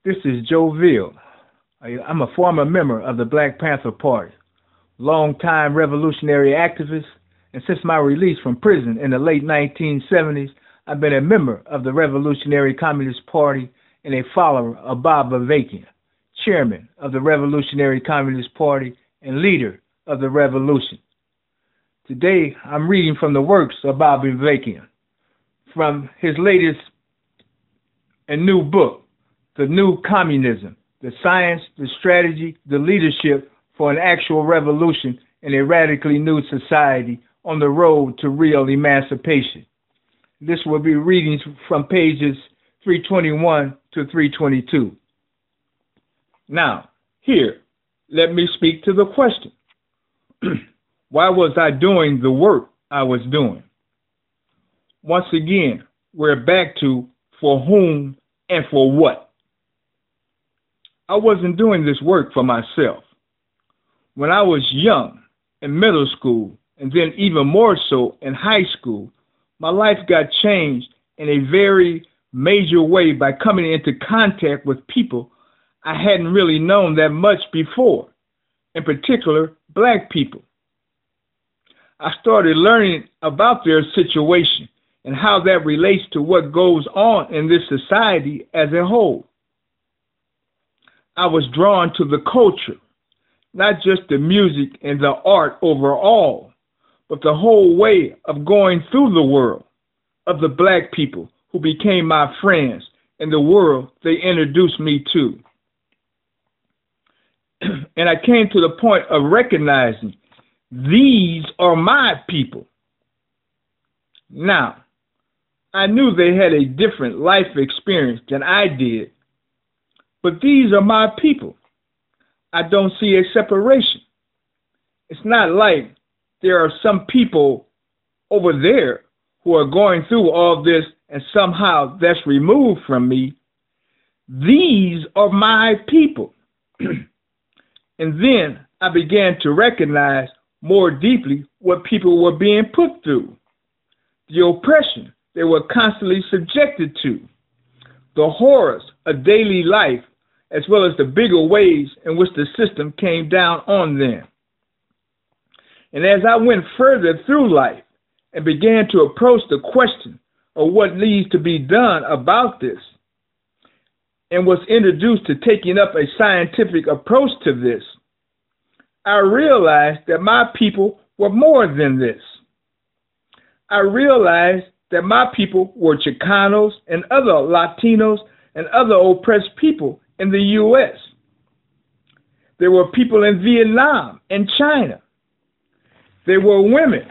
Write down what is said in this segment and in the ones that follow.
This is Joe Ville. I'm a former member of the Black Panther Party, longtime revolutionary activist, and since my release from prison in the late 1970s, I've been a member of the Revolutionary Communist Party and a follower of Bob Avakian, chairman of the Revolutionary Communist Party and leader of the revolution. Today, I'm reading from the works of Bob Avakian, from his latest and new book, The New Communism, the Science, the Strategy, the Leadership for an Actual Revolution in a Radically New Society on the Road to Real Emancipation. This will be readings from pages 321 to 322. Now, here, let me speak to the question. Why was I doing the work I was doing? Once again, we're back to for whom and for what. I wasn't doing this work for myself. When I was young, in middle school, and then even more so in high school, my life got changed in a very major way by coming into contact with people I hadn't really known that much before, in particular, Black people. I started learning about their situation and how that relates to what goes on in this society as a whole. I was drawn to the culture, not just the music and the art overall, but the whole way of going through the world of the Black people who became my friends and the world they introduced me to. And I came to the point of recognizing these are my people. Now, I knew they had a different life experience than I did, but these are my people. I don't see a separation. It's not like there are some people over there who are going through all this and somehow that's removed from me. These are my people. And then I began to recognize more deeply what people were being put through, the oppression they were constantly subjected to, the horrors of daily life, as well as the bigger ways in which the system came down on them. And as I went further through life and began to approach the question of what needs to be done about this, and was introduced to taking up a scientific approach to this, I realized that my people were more than this. I realized that my people were Chicanos and other Latinos and other oppressed people in the U.S. There were people in Vietnam and China. There were women.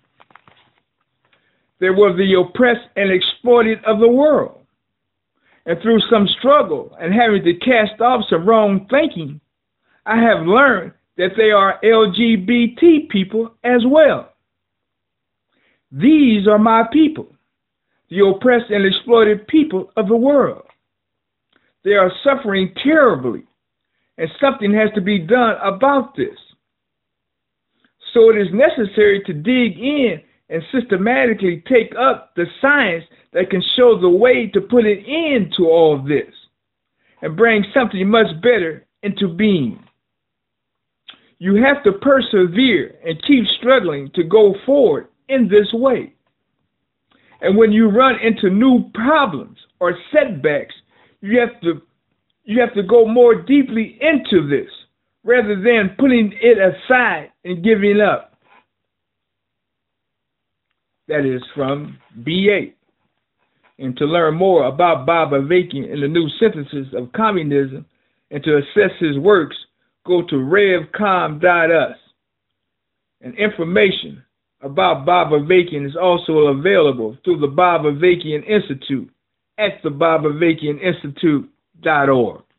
There were the oppressed and exploited of the world. And through some struggle and having to cast off some wrong thinking, I have learned that they are LGBT people as well. These are my people, the oppressed and exploited people of the world. They are suffering terribly, and something has to be done about this. So it is necessary to dig in and systematically take up the science that can show the way to put an end to all this and bring something much better into being. You have to persevere and keep struggling to go forward in this way. And when you run into new problems or setbacks, you have to go more deeply into this rather than putting it aside and giving up. That is from B8. And to learn more about Bob Avakian and the New Synthesis of Communism and to assess his works, go to revcom.us. And information about Bob Avakian is also available through the Bob Avakian Institute at thebobavakianinstitute.org.